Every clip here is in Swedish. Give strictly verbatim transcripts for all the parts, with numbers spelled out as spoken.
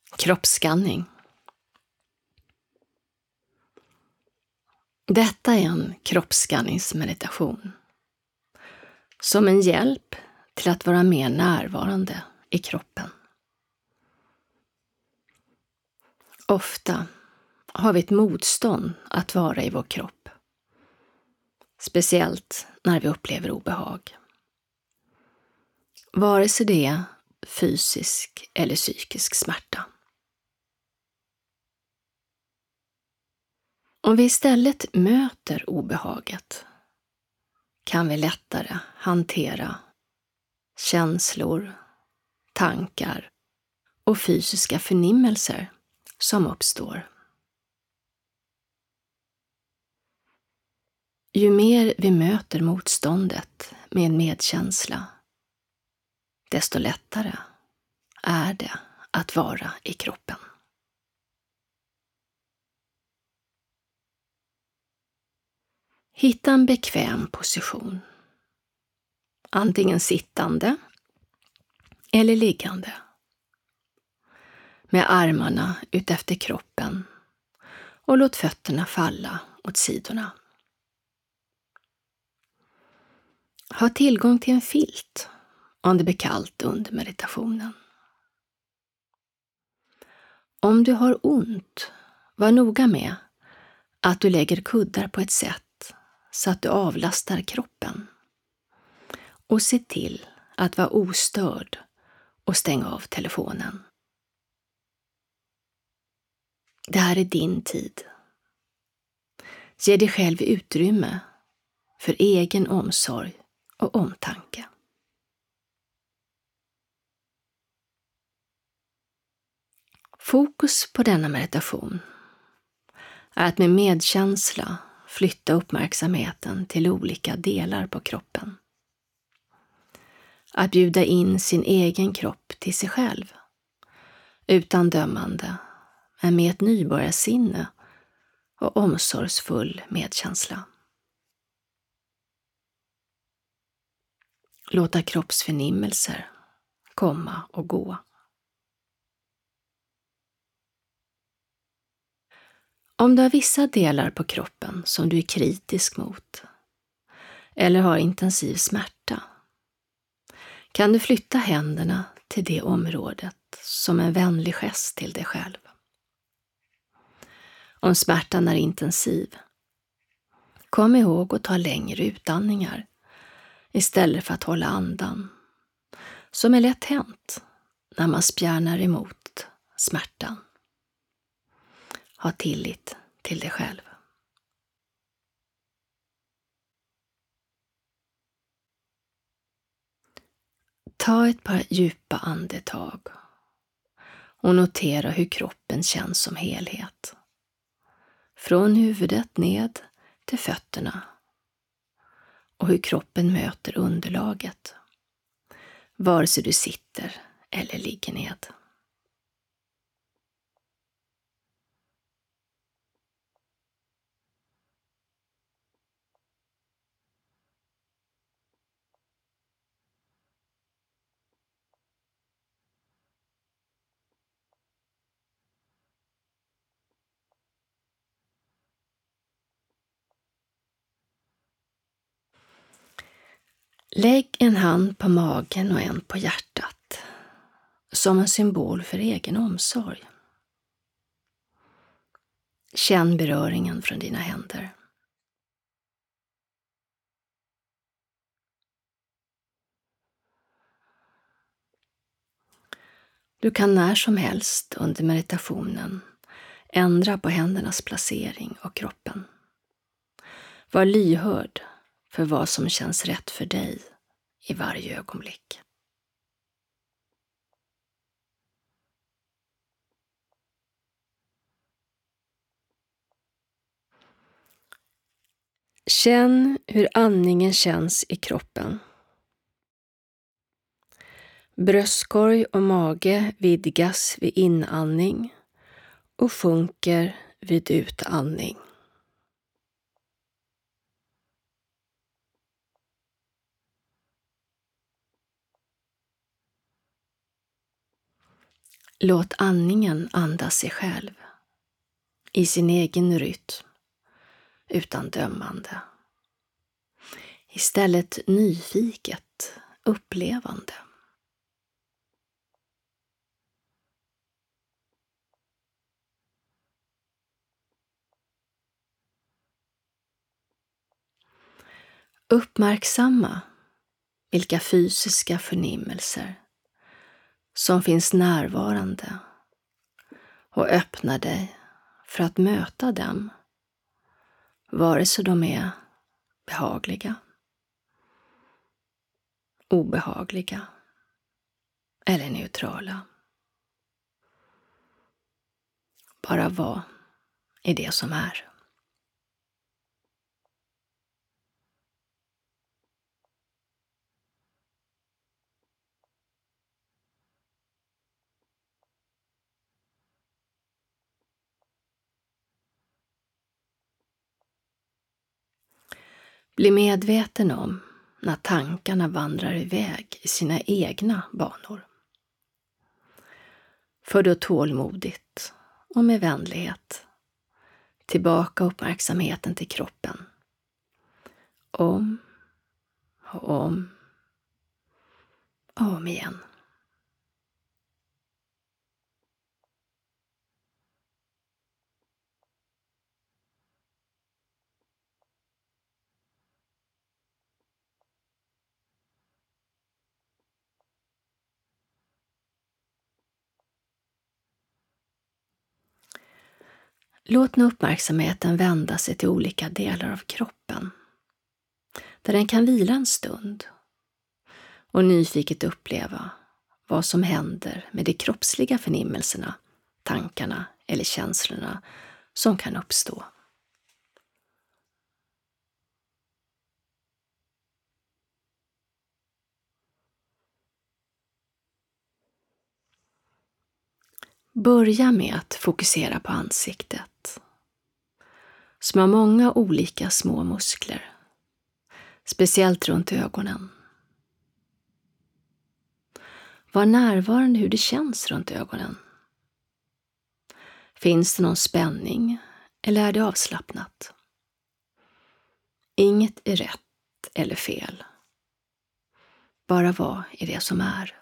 Kroppsskanning. Detta är en kroppsskanningsmeditation som en hjälp till att vara mer närvarande i kroppen. Ofta har vi ett motstånd att vara i vår kropp, speciellt när vi upplever obehag. Vare sig det är fysisk eller psykisk smärta. Om vi istället möter obehaget kan vi lättare hantera känslor, tankar och fysiska förnimmelser som uppstår. Ju mer vi möter motståndet med medkänsla, desto lättare är det att vara i kroppen. Hitta en bekväm position, antingen sittande eller liggande, med armarna utefter kroppen och låt fötterna falla åt sidorna. Ha tillgång till en filt om det blir kallt under meditationen. Om du har ont, var noga med att du lägger kuddar på ett sätt så att du avlastar kroppen. Och se till att vara ostörd och stäng av telefonen. Det här är din tid. Ge dig själv utrymme för egen omsorg och omtanke. Fokus på denna meditation är att med medkänsla flytta uppmärksamheten till olika delar på kroppen. Att bjuda in sin egen kropp till sig själv, utan dömande, men med ett nybörjarsinne och omsorgsfull medkänsla. Låta kroppsförnimmelser komma och gå. Om du har vissa delar på kroppen som du är kritisk mot eller har intensiv smärta, kan du flytta händerna till det området som en vänlig gest till dig själv. Om smärtan är intensiv, kom ihåg att ta längre utandningar istället för att hålla andan, som är lätt hänt när man spjärnar emot smärtan. Ha tillit till dig själv. Ta ett par djupa andetag och notera hur kroppen känns som helhet. Från huvudet ned till fötterna och hur kroppen möter underlaget, vare sig du sitter eller ligger ned. Lägg en hand på magen och en på hjärtat, som en symbol för egen omsorg. Känn beröringen från dina händer. Du kan när som helst under meditationen ändra på händernas placering och kroppen. Var lyhörd för vad som känns rätt för dig i varje ögonblick. Känn hur andningen känns i kroppen. Bröstkorg och mage vidgas vid inandning och sjunker vid utandning. Låt andningen andas sig själv i sin egen rytm utan dömande. Istället nyfiket, upplevande. Uppmärksamma vilka fysiska förnimmelser som finns närvarande och öppna dig för att möta dem, vare sig de är behagliga, obehagliga eller neutrala. Bara var i det som är. Bli medveten om när tankarna vandrar iväg i sina egna banor. För då tålmodigt och med vänlighet tillbaka uppmärksamheten till kroppen. Om och om och om igen. Låt nu uppmärksamheten vända sig till olika delar av kroppen, där den kan vila en stund och nyfiket uppleva vad som händer med de kroppsliga förnimmelserna, tankarna eller känslorna som kan uppstå. Börja med att fokusera på ansiktet, som har många olika små muskler, speciellt runt ögonen. Var närvarande hur det känns runt ögonen. Finns det någon spänning eller är det avslappnat? Inget är rätt eller fel. Bara vad är det som är.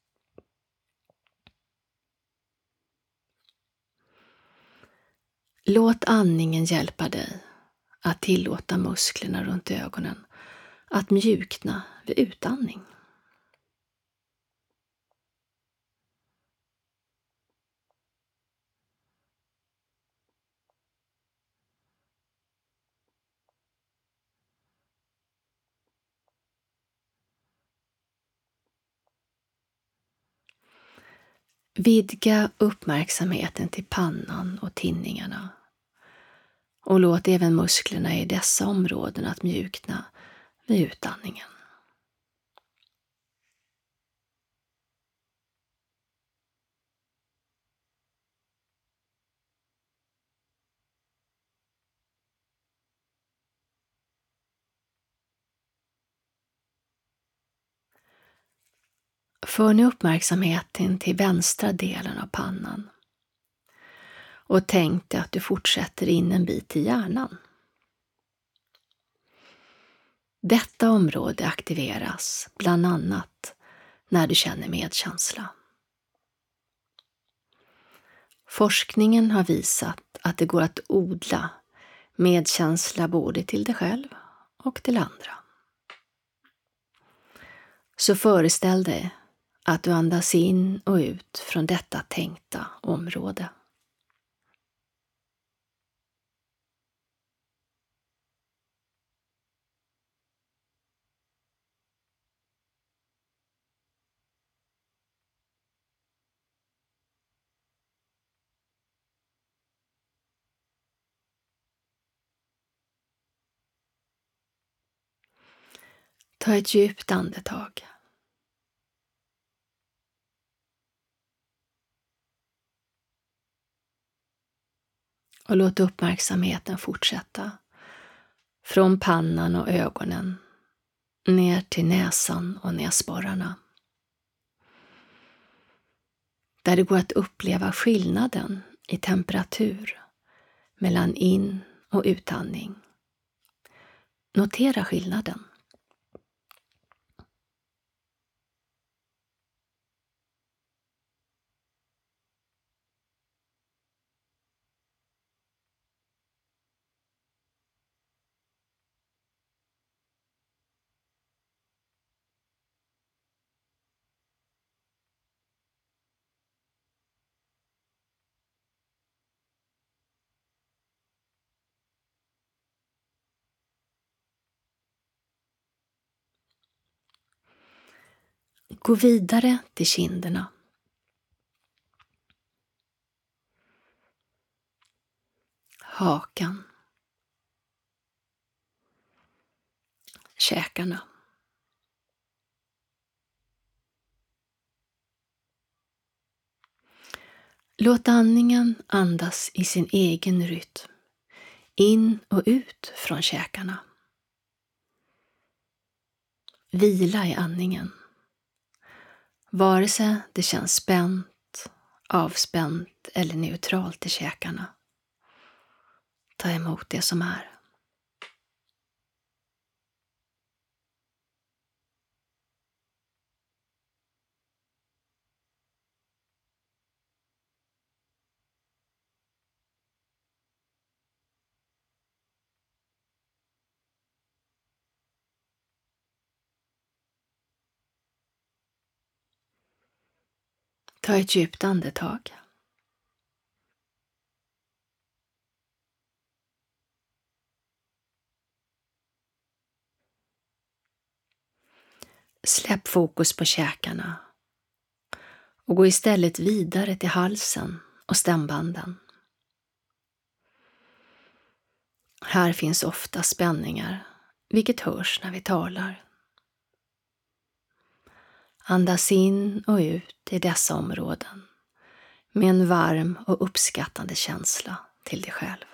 Låt andningen hjälpa dig att tillåta musklerna runt ögonen att mjukna vid utandning. Vidga uppmärksamheten till pannan och tinningarna och låt även musklerna i dessa områden att mjukna vid utandningen. För nu uppmärksamheten till vänstra delen av pannan och tänk dig att du fortsätter in en bit i hjärnan. Detta område aktiveras bland annat när du känner medkänsla. Forskningen har visat att det går att odla medkänsla både till dig själv och till andra. Så föreställ dig att du andas in och ut från detta tänkta område. Ta ett djupt andetag. Och låt uppmärksamheten fortsätta från pannan och ögonen ner till näsan och näsborrarna. där det går att uppleva skillnaden i temperatur mellan in- och utandning. Notera skillnaden. Gå vidare till kinderna. Hakan. Käkarna. Låt andningen andas i sin egen rytm, in och ut från käkarna. Vila i andningen. Vare sig det känns spänt, avspänt eller neutralt i käkarna. Ta emot det som är. Ta ett djupt andetag. Släpp fokus på käkarna och gå istället vidare till halsen och stämbanden. Här finns ofta spänningar, vilket hörs när vi talar. Andas in och ut i dessa områden med en varm och uppskattande känsla till dig själv.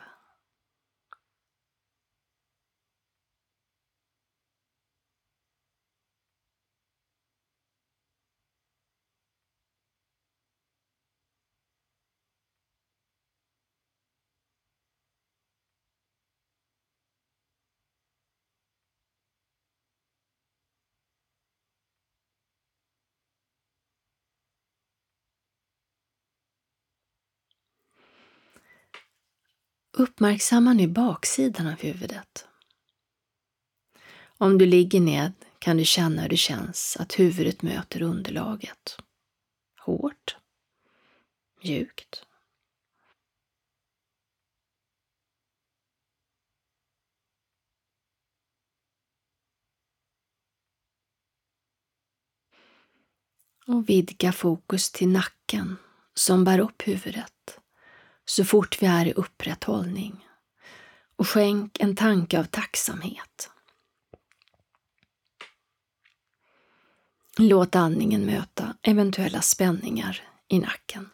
Uppmärksamma nu baksidan av huvudet. Om du ligger ned kan du känna hur det känns att huvudet möter underlaget. Hårt, mjukt. Och vidga fokus till nacken som bär upp huvudet så fort vi är i upprätthållning. Och skänk en tanke av tacksamhet. Låt andningen möta eventuella spänningar i nacken.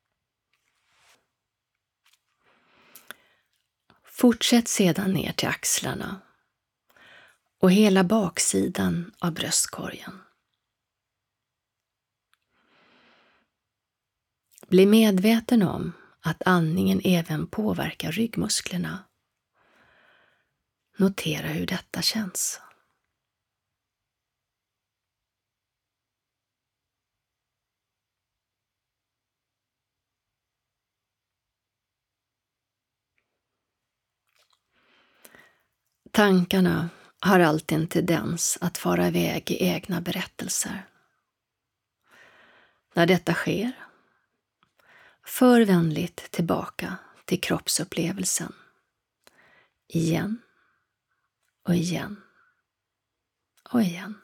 Fortsätt sedan ner till axlarna och hela baksidan av bröstkorgen. Bli medveten om att andningen även påverkar ryggmusklerna. Notera hur detta känns. Tankarna har alltid en tendens att fara iväg i egna berättelser. När detta sker, för vänligt tillbaka till kroppsupplevelsen. Igen och igen och igen.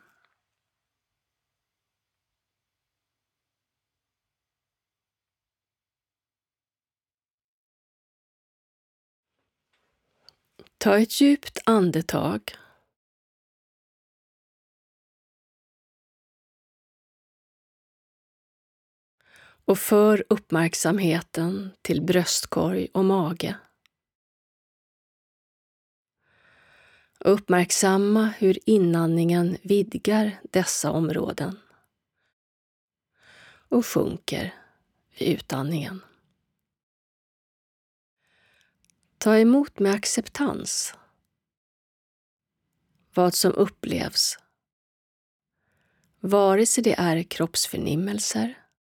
Ta ett djupt andetag. Och för uppmärksamheten till bröstkorg och mage. Uppmärksamma hur inandningen vidgar dessa områden och sjunker vid utandningen. Ta emot med acceptans vad som upplevs, vare sig det är kroppsförnimmelser,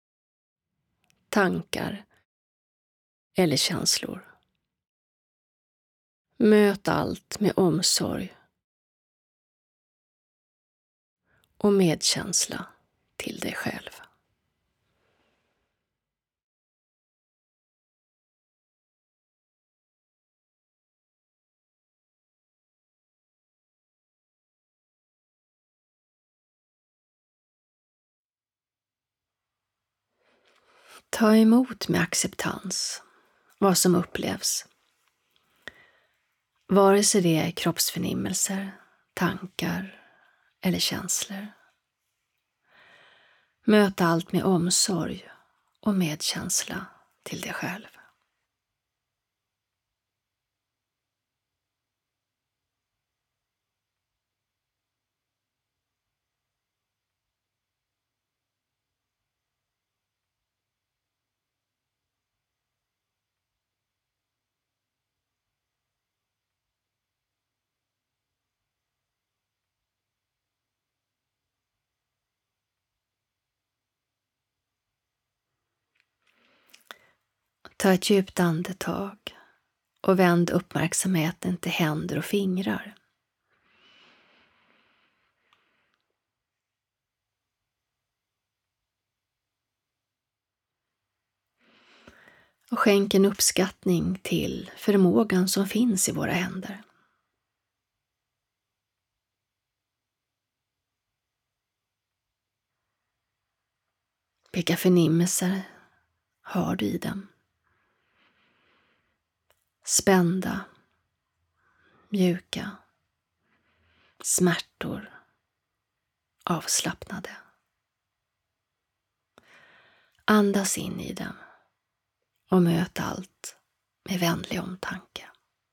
tankar eller känslor. Möt allt med omsorg och medkänsla till dig själv. Ta emot med acceptans vad som upplevs, vare sig det är kroppsförnimmelser, tankar eller känslor. Möt allt med omsorg och medkänsla till dig själv. Ta ett djupt andetag och vänd uppmärksamheten till händer och fingrar. Och skänk en uppskattning till förmågan som finns i våra händer. Vilka förnimmelser har du i dem? Spända, mjuka, smärtor, avslappnade. Andas in i dem och möt allt med vänlig omtanke.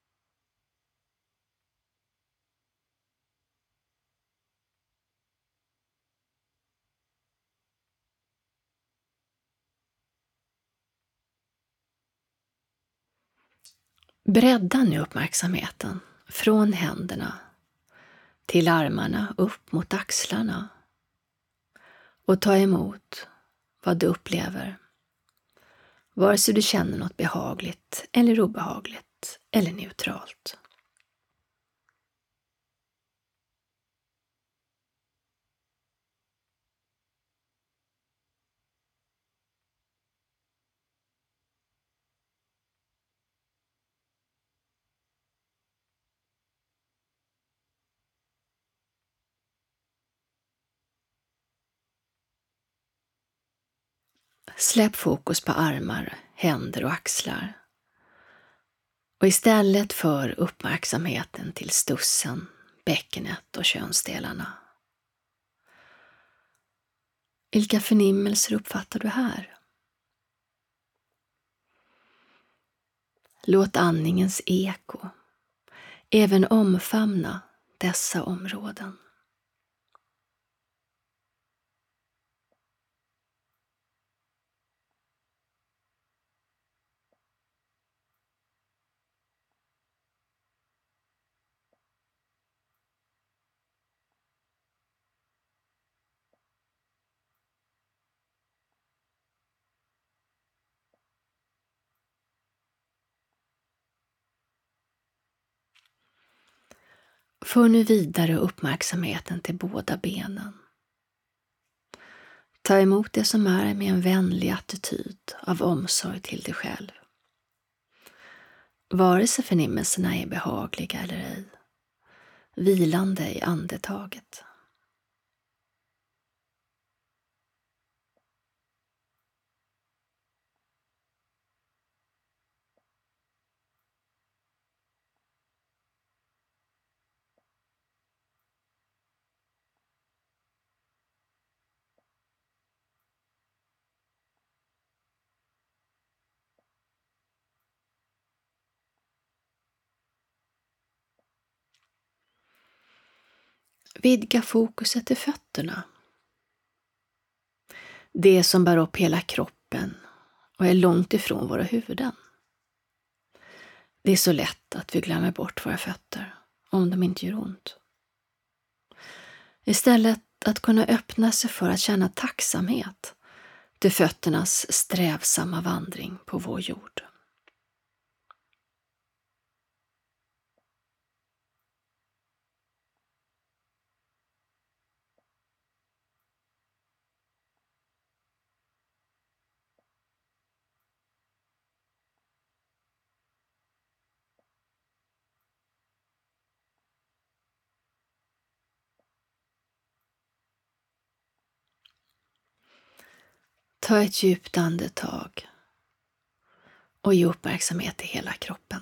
Bredda nu uppmärksamheten från händerna till armarna upp mot axlarna och ta emot vad du upplever, vare sig du känner något behagligt eller obehagligt eller neutralt. Släpp fokus på armar, händer och axlar. Och istället för uppmärksamheten till stussen, bäckenet och könsdelarna. Vilka förnimmelser uppfattar du här? Låt andningens eko även omfamna dessa områden. För nu vidare uppmärksamheten till båda benen. Ta emot det som är med en vänlig attityd av omsorg till dig själv. Vare sig förnimmelserna är behagliga eller ej, vilande i andetaget. Vidga fokuset till fötterna. Det som bär upp hela kroppen och är långt ifrån våra huvuden. Det är så lätt att vi glömmer bort våra fötter om de inte gör ont. Istället att kunna öppna sig för att känna tacksamhet till fötternas strävsamma vandring på vår jord. Ta ett djupt andetag och ge uppmärksamhet till hela kroppen.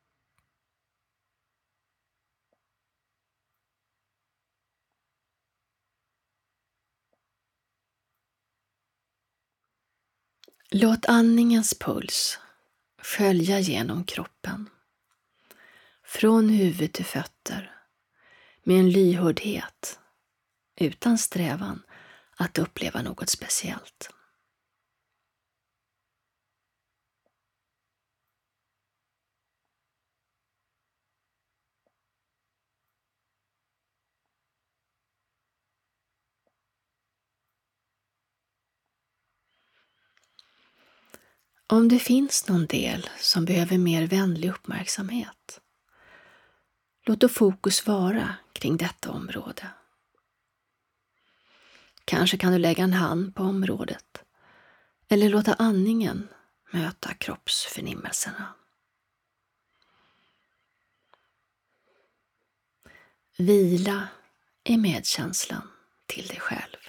Låt andningens puls skölja genom kroppen, från huvud till fötter, med en lyhördhet, utan strävan att uppleva något speciellt. Om det finns någon del som behöver mer vänlig uppmärksamhet, låt då fokus vara kring detta område. Kanske kan du lägga en hand på området eller låta andningen möta kroppsförnimmelserna. Vila i medkänslan till dig själv.